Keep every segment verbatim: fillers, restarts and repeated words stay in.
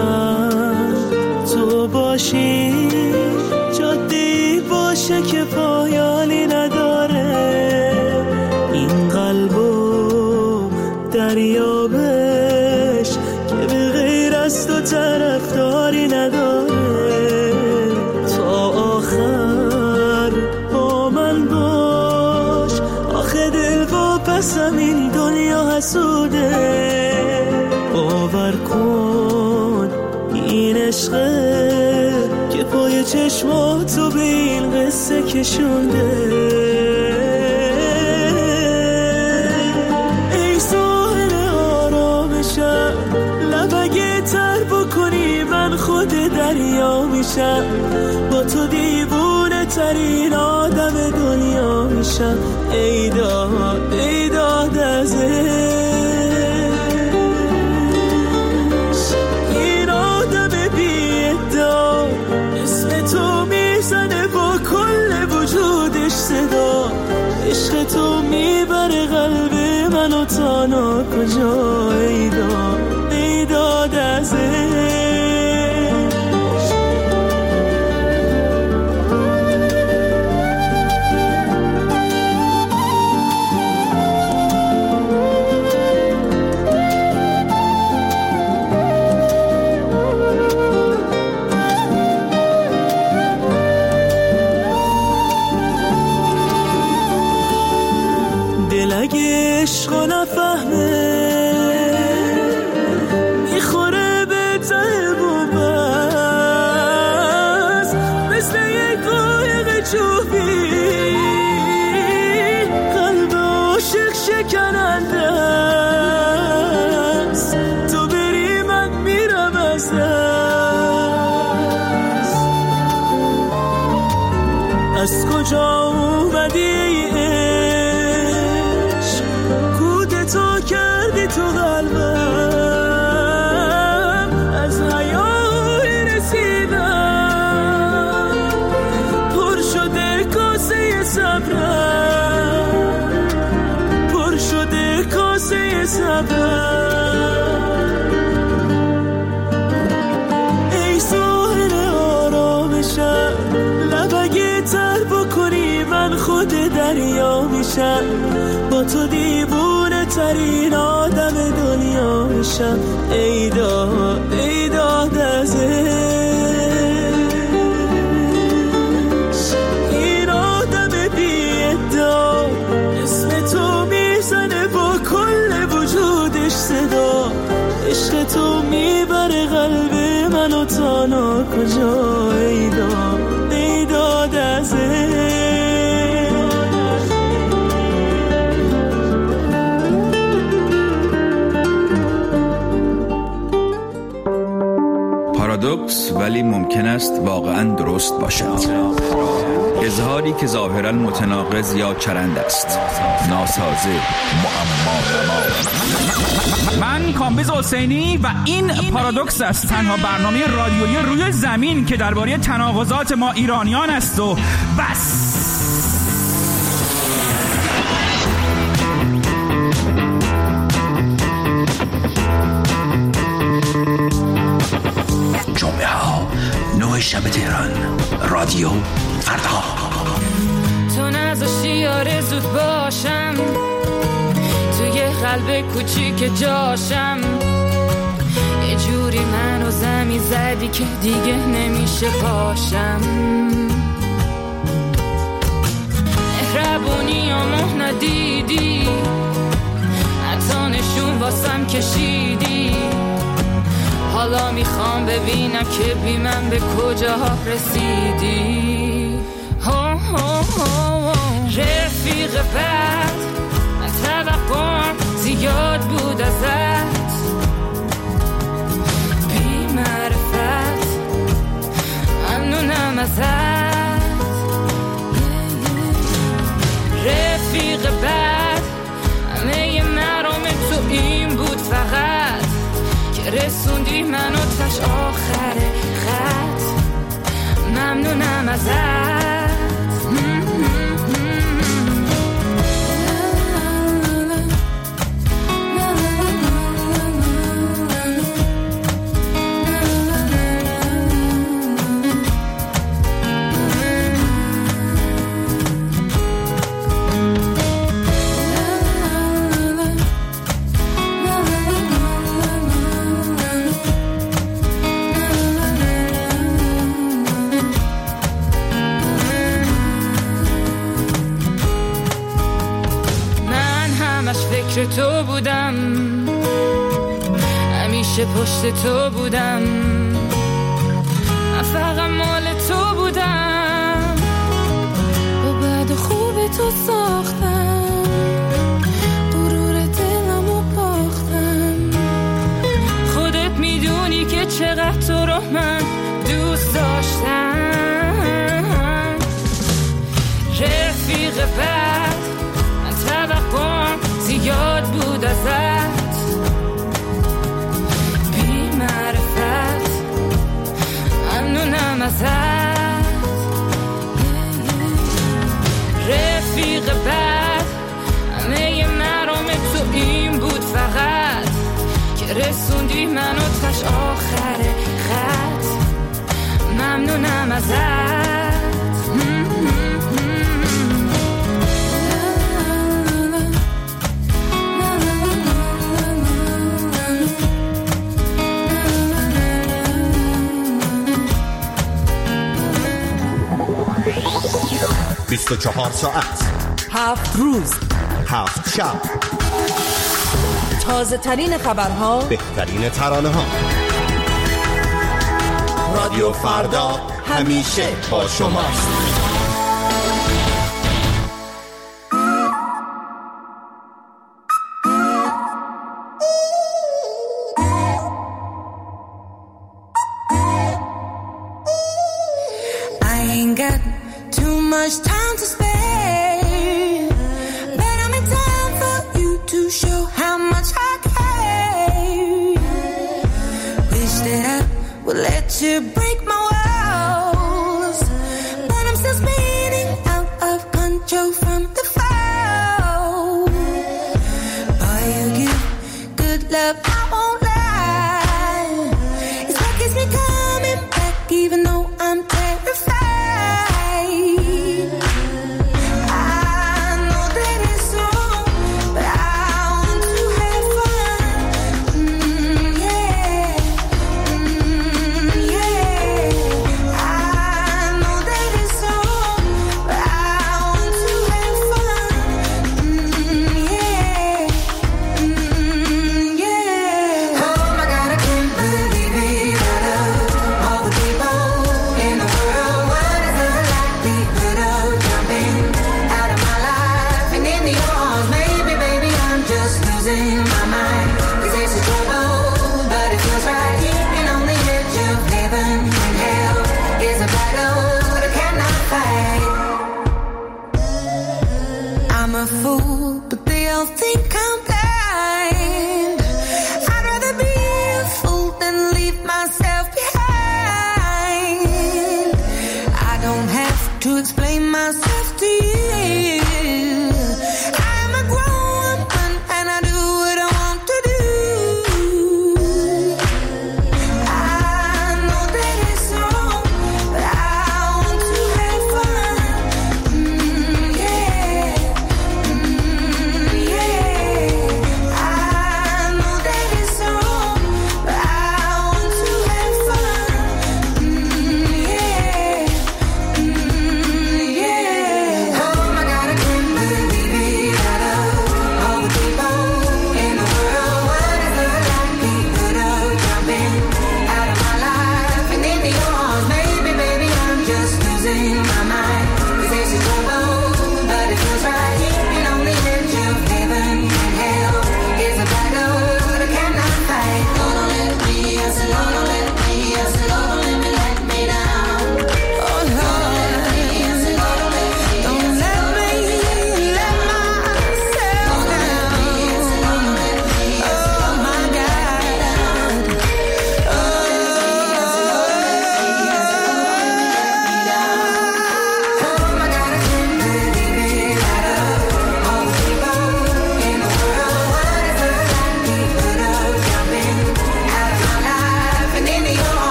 باشم تو باشی، جاده‌ای باشه که پایانی نداره، این قلبو دریابش که به غیر از تو طرفداری نداره، تا آخر با من باش، آخه دل با پسم این دنیا حسوده، باور کن این عشقه که پای چشماتو به این قصه کشونده. ای ساحل آرامشم، لب اگه تر بکنی من خود دریا میشم، با تو دیوونه ترین آدم دنیا میشم. ای داد ای داد از این آدم بی ادعا، اسم تو میزنه با کل وجودش صدا، عشق تو میبره قلب منو تا ناکجا. ای داد ای داد از اگه عشقو نفهمه میخوره به ته بومبست، مثل یک قایق چوبی قلب عاشق شکننده است، تو بری من میرم از دست. از کجا اومدی تو قلبم، از حیای رسیدم پر شده کاسه صبرم، پر شده کاسه صبرم. ای ساحل آرامشم، لب اگه تر بکنی من خود دریا میشم، با تو دیوونه ترین آدم دنیا میشم. ای داد ای داد از این آدم بی ادعا، اسم تو میزنه با کل وجودش صدا، عشق تو میبره قلب منو تا ناکجا. ای داد ای داد از پارادوکس ولی ممکن است واقعا درست باشد. اظهاری که ظاهرا متناقض یا چرند است، ناسازه، معما. من کامبیز حسینی و این پارادوکس است، تنها برنامه رادیویی روی زمین که درباره تناقضات ما ایرانیان است و بس. جمعه ها نه شب تهران، رادیو فردا. تو نذاشتی آرزوت باشم، توی قلب کوچیک جاشم، یه جوری منو زمین زدی که دیگه نمیشه پاشم. مهربونی و مه ندیدی، حتی نشون واسم کشیدی، حالا میخوام ببینم که بی من به کجا رسیدی. ها ها ها رفیق بد، من توقعم زیاد بود ازت، بی معرفت ممنونم ازت. رفیق بد، همه مرام تو این بود فقط که رسوندی منو تاش آخر خط، ممنونم ازت. فکر تو بودم، همیشه پشت تو بودم، من فقط مال تو بودم، با بعد خوب تو ساختم، غرور دلمو باختم. خودت میدونی که چقدر تو رو من دوست داشتم. رفیق بد من توقعم زیاد بود ازت، بی معرفت ممنونم ازت. رفیق بد همه مرام تو این بود فقط که رسوندی منو تاش آخر خط، ممنونم ازت. بیست و چهار ساعت، هفت روز، هفت شب، تازه ترین خبرها، بهترین ترانه ها. رادیو فردا همیشه با شماست. Much time to spare, but I'm in time for you to show how much I care. Wish that I would let you break my walls, but I'm still spinning out of control from the fall. Boy, you give good love, I won't lie. It's what keeps me coming back even though I'm terrified. Oh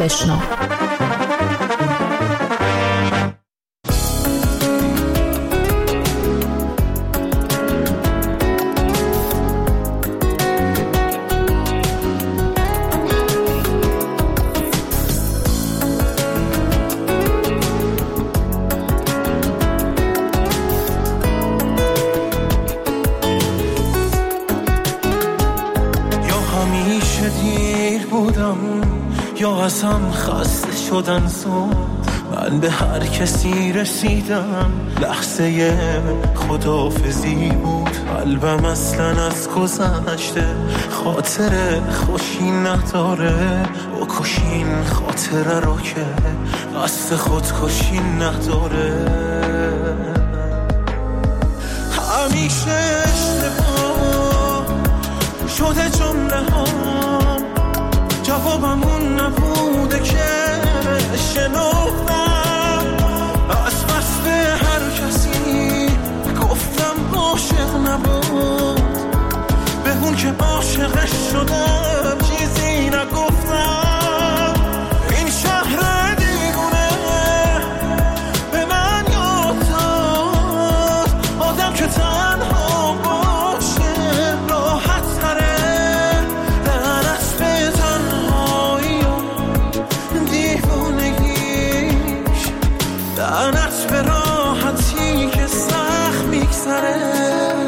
بشنو. یا ازم خسته شدن زود من به هر کسی رسیدم لحظه خداحافظی بود قلبم اصلا از گذشته خاطر خوشی نداره بکشین خاطره رو که قصد خودکشی نداره همیشه اشتباه شده جمله ها جوابم اون نبوده که شنفتم از بس به هر کسی گفتم عاشق نبود به اون که عاشقش شدم چیزی نگفتم این شهر دیوونه به من یاد داد آدم که تنها باشه راحت تره لعنت به راحتی که سخت میگذره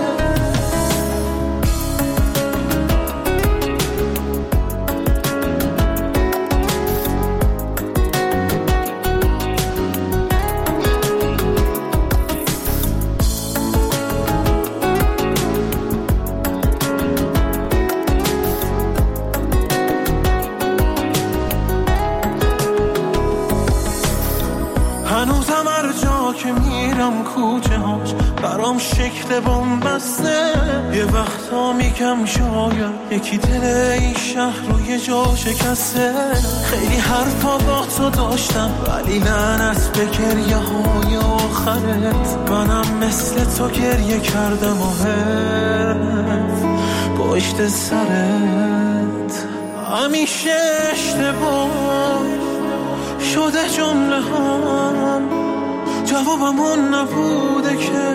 هنوزم هر جا که میرم کوچه هاش برام شکل بنبسته یه وقتا میگم شاید یکی دل این شهر رو یه جا شکسته خیلی حرفا با تو داشتم ولی لعنت به گریه های آخرت منم مثل تو گریه کردم و هرت پشت سرت همیشه اشتباه شده جمله هم جوابم اون نبوده که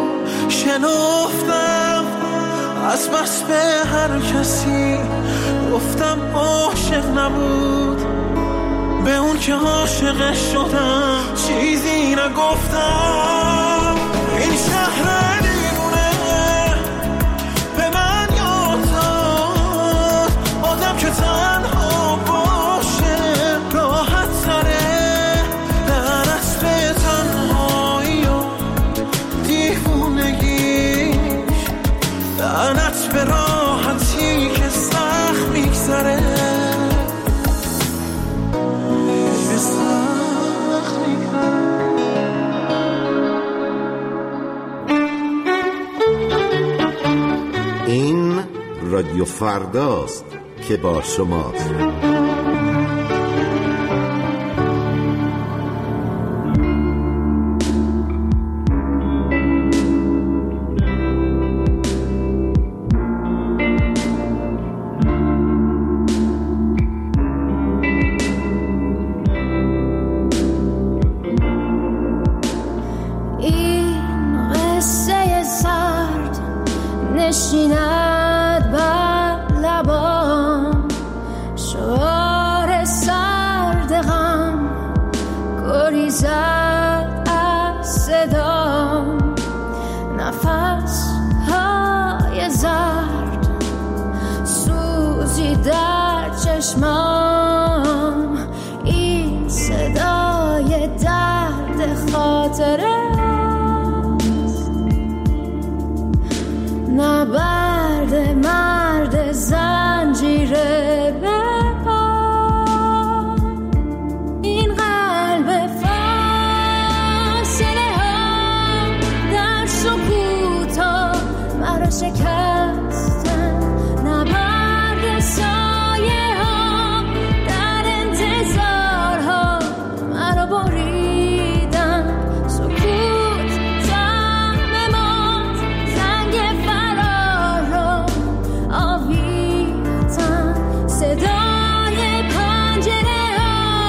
شنفتم از بس به هر کسی گفتم عاشق نبود به اون که عاشقش شدم چیزی نگفتم این شهر دیوونه به من یاد داد آدم که تنها باشه راحت تره لعنت به تنهایی و دیوونگیش لعنت به راحتی که سخت میگذره که سخت میگذره. این رادیو فرداست که با شماست. نشیند بر لبام شعار سرد غم گریزد از صدام نفس های زرد سوزی در چشمام این صدای درد خاطره نبرد مرد زنجیره به پا این قلب فاصله ها در سکوت ها مرا شکستن نبرد سایه ها در انتظار ها مرا بریدن سکوت زم ما زنگ آویختن صدای پنجره ها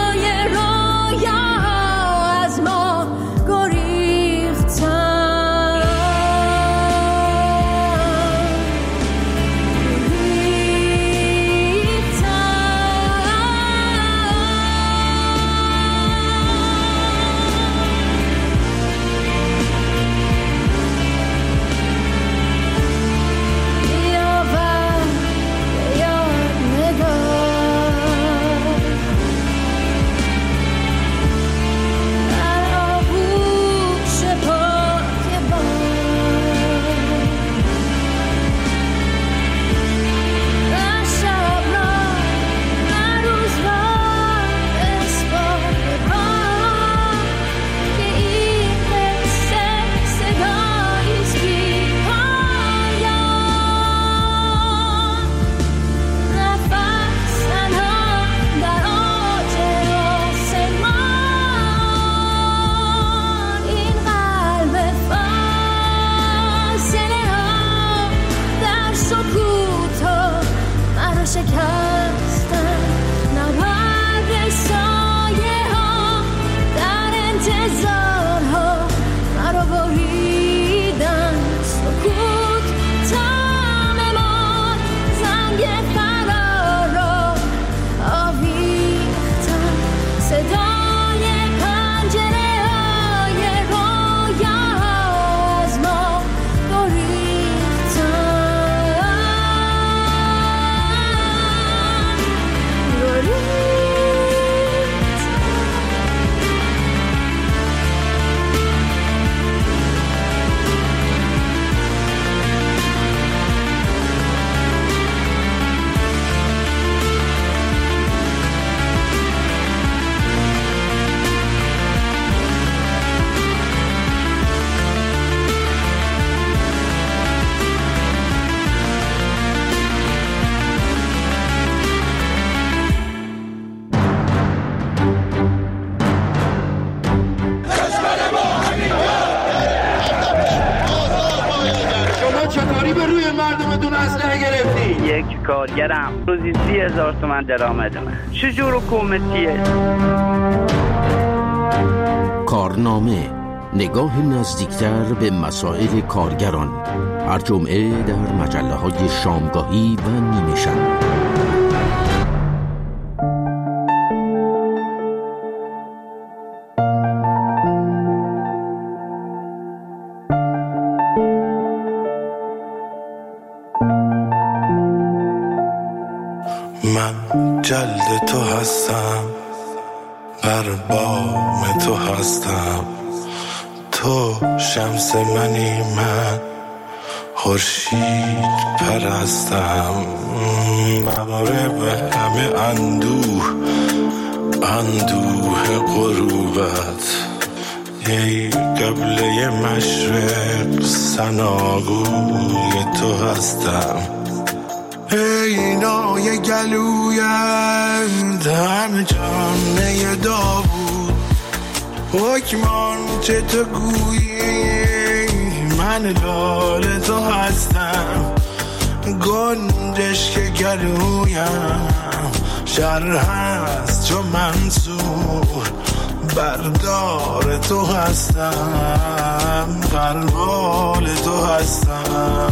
شکستن نبرد سایه ها در انتظارها مرا بریدن سکوت تام ما زنگ فرار را آویختن صدای پنجره های رویا از ما گریختن چطوری به روی مردمتون اسلحه گرفتی؟ یک کارگرم روزی سی هزار تومن درآمدمه. چجور حکومتیه؟ کارنامه، نگاه نزدیکتر به مسائل کارگران، هر جمعه در مجله های شامگاهی و نیمه شب. من جلد تو هستم، بر بام تو هستم، تو شمس منی، من خورشید پرستم. مباره به همه اندوه اندوه غروبت، ای قبله مشرق سناگوی تو هستم. ای نای گلویت همه جانه داوود، حکمان چه تو گویی من لال تو هستم. گنجش که گلویم شر هست چو منصور، بردار تو هستم، بروال تو هستم،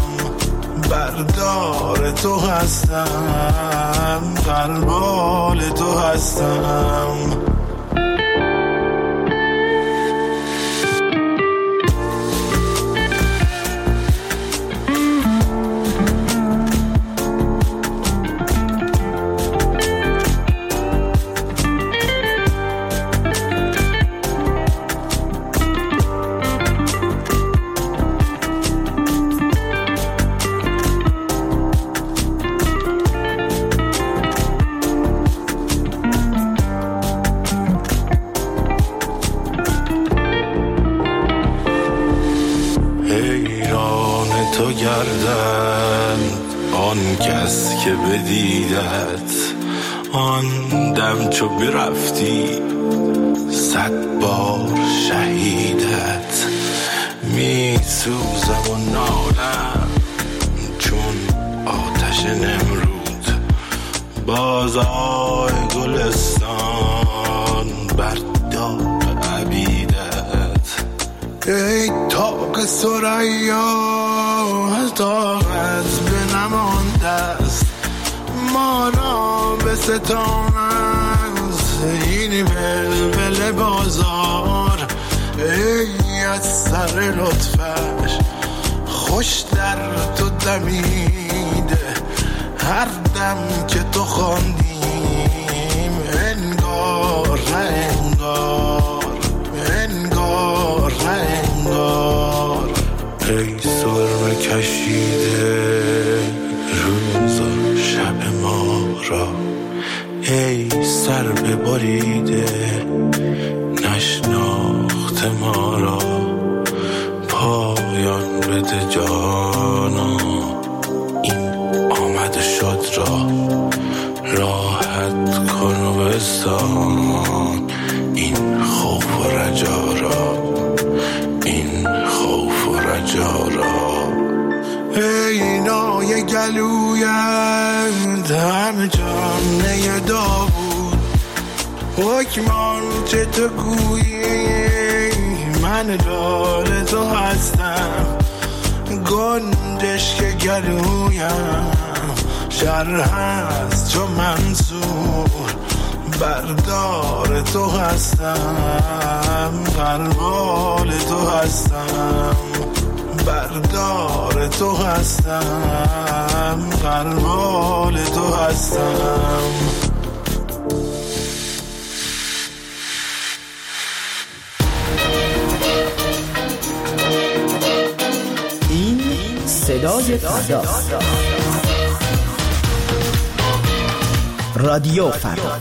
بردار تو هستم، بروال تو هستم. تو گردن آن کس که بدیدت، آن دم چو برفتی صد بار شهیدت. می سوزم و نالم چون آتش نمرود، بازای گلستان بر داغ عبیدت. ای تاق ثریا طاقت به نمانده است، ما را به ستان است این بلبل بازار. ای از سر لطفش خوش در تو دمیده، هر دم که تو خواندیم انگار نه انگار، انگار نه انگار. ای سرمه کشیده روز و شب ما را، ای سر ببریده نشناخت ما را. پایان بده جانا این آمد شد را، راحت کن و بستان این خوف و رجا را، این خوف و رجا را. ای نای گلویت همه جان نگدا بود حکمان چه تو گویی من دار تو هستم گنجش که گلویم شر هست چو منصور بردار تو هستم غربال تو هستم بردار تو هستم غربال تو هستم این صدای فرداست. رادیو فردا.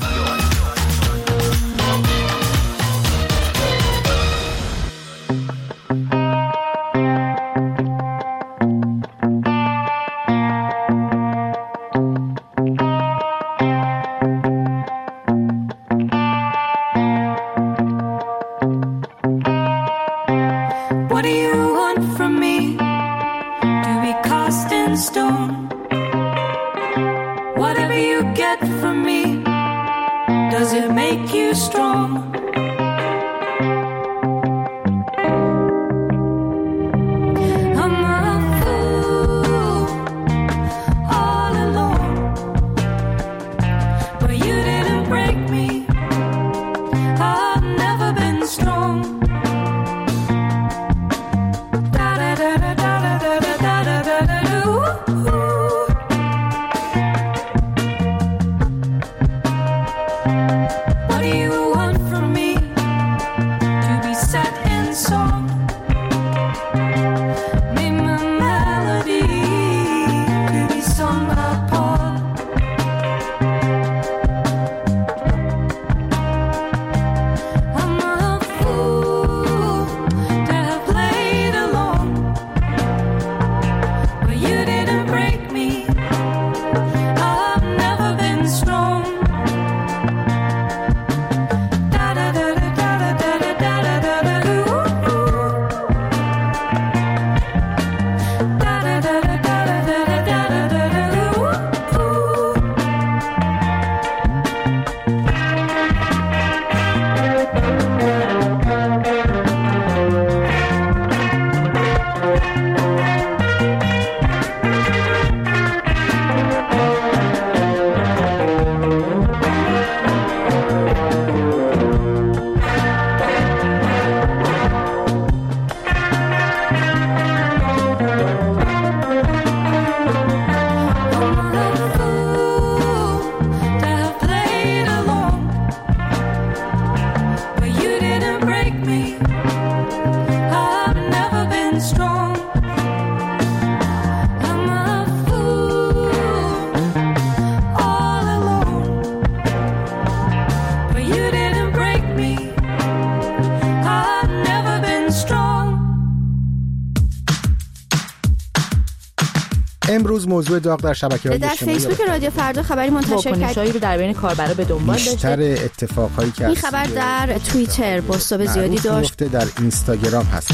امروز موضوع داغ در شبکه‌های اجتماعی در فیسبوک رادیو فردا خبری منتشر کرد. واکنش‌هایی رو در بین کاربرا به دنبال داشته. بیشتر اتفاقهایی که این خبر در توییتر بازتاب زیادی داشت. در اینستاگرام هست.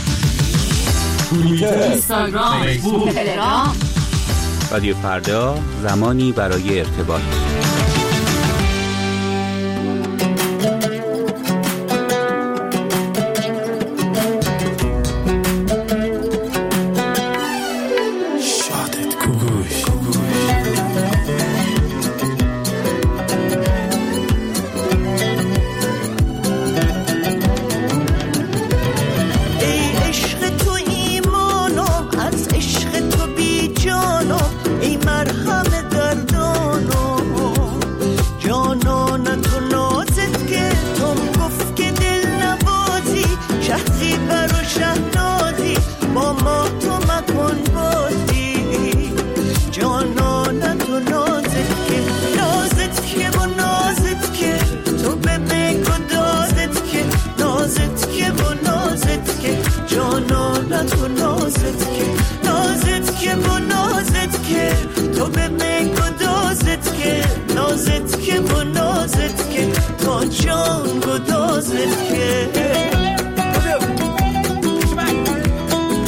توییتر، اینستاگرام، فیسبوک، تلگرام. رادیو فردا، زمانی برای ارتباط.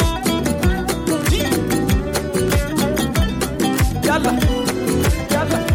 Yalla, yalla.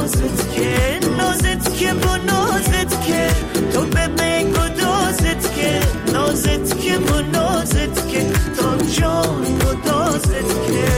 نازت که نازت که با نازت که تو به من گدازت که نازت که با نازت که تا جان گدازت که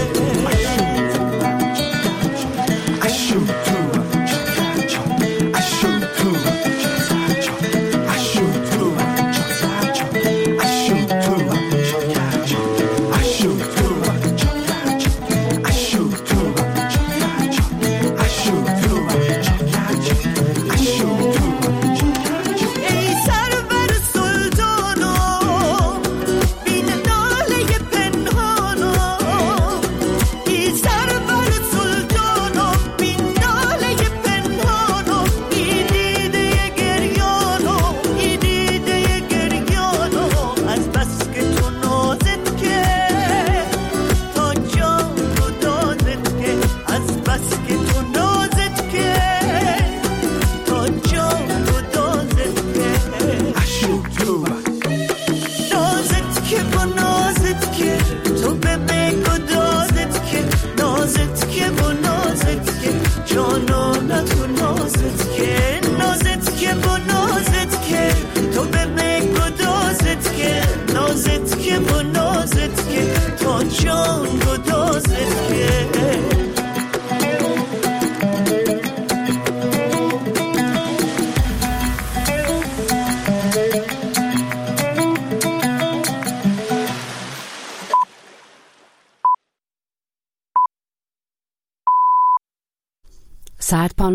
ساعت